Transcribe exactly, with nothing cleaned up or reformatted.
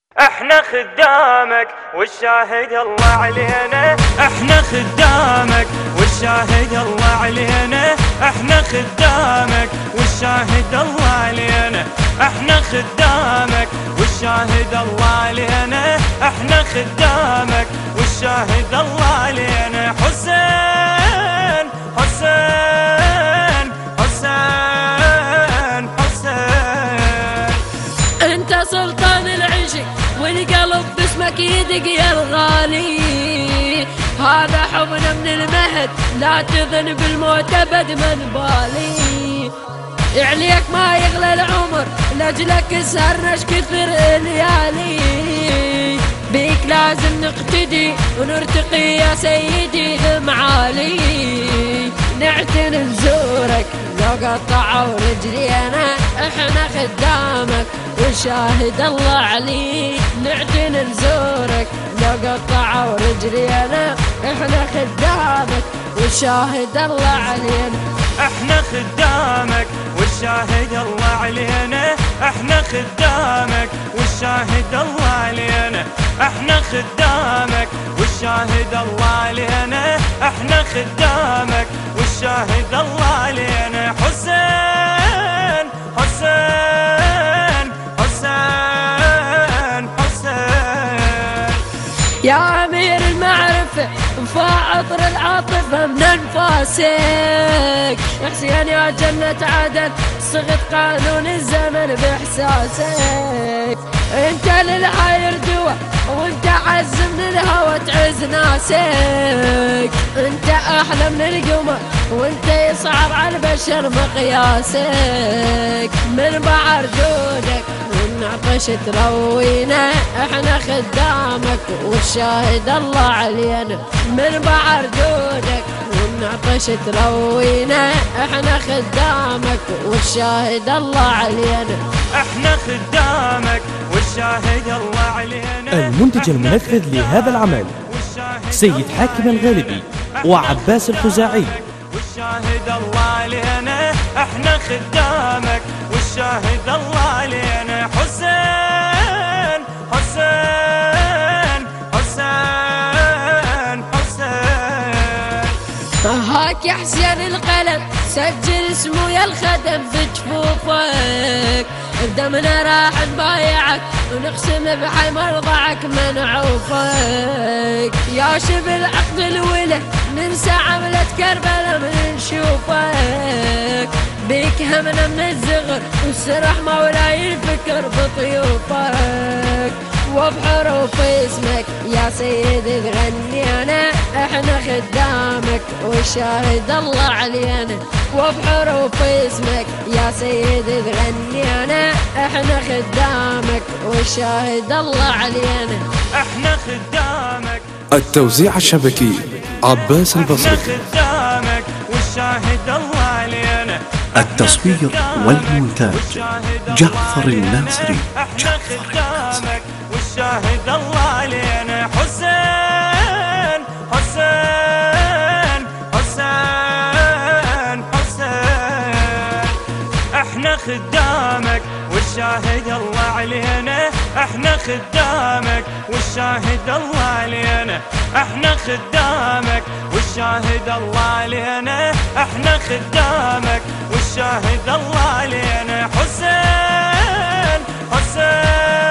احنا خدامك والشاهد الله علينا، احنا خدامك والشاهد الله علينا، احنا خدامك والشاهد الله علينا، احنا خدامك والشاهد الله علينا، احنا خدامك والشاهد الله علينا. حسين حسين حسين حسين، انت سلطان العشق والقلب باسمك يدق يا الغالي، هذا حبنا من المهد لا تظن بالموت ابد من بالي، عليك ما يغلى العمر لاجلك سهرناش كثر الليالي، بيك لازم نقتدي ونرتقي يا سيدي المعالي، نعتن نزورك لو قطعوا رجلينا، احنا خدامك وشاهد الله عليك، نعتن نزورك لو قطعوا رجلينا، احنا خدامك وشاهد الله علينا، احنا خدامك والشاهد الله علينا، احنا خدامك والشاهد الله علينا، احنا خدامك والشاهد الله علينا، احنا خدامك والشاهد الله علينا. حسين حسين حسين حسين، يا أمير المعرفة فاعطر العاطفة من أنفاسك، حسين يا جنة عدن صغت قانون الزمن بإحساسك، انت للعاير دوا وانت عز من الهوى تعز ناسك، انت احلى من القمر وانت يصعب على البشر مقياسك، من بعر جودك والنعطش تروينا، احنا خدامك والشاهد الله علينا، من بعر جودك والنعطش تروينا، احنا خدامك والشاهد الله علينا، احنا خدامك والشاهد الله علينا. المنتج المنفذ لهذا العمل سيد حاكم الغالبي وعباس الخزاعي. والشاهد الله علينا، احنا خدامك والشاهد الله علينا. حسين حسين حسين حسين، هاك يا حسين القلم سجل اسمه يا الخدم بجفوفك، بدمنا راح نبايعك ونقسم بحي مرضعك منعوفك، يا شبل عقد الوله ننسى عملة كربلاء من نشوفك، بيك همنا من الزغر والسرح مولاي الفكر بطيوفك، وبحروف اسمك يا سيدي تغنينا، احنا خدامك والشاهد الله علينا، وبحروف اسمك يا سيدي تغنينا، احنا خدامك والشاهد الله علينا، احنا خدامك. التوزيع الشبكي عباس البصري، احنا خدامك والشاهد الله علينا، التصوير والمونتاج جعفر الناصري، احنا خدامك والشاهد الله علينا. حسين حسين حسين حسين، احنا خدامك والشاهد الله علينا، احنا خدامك والشاهد الله علينا، احنا خدامك والشاهد الله علينا، احنا خدامك والشاهد الله علينا. حسين حسين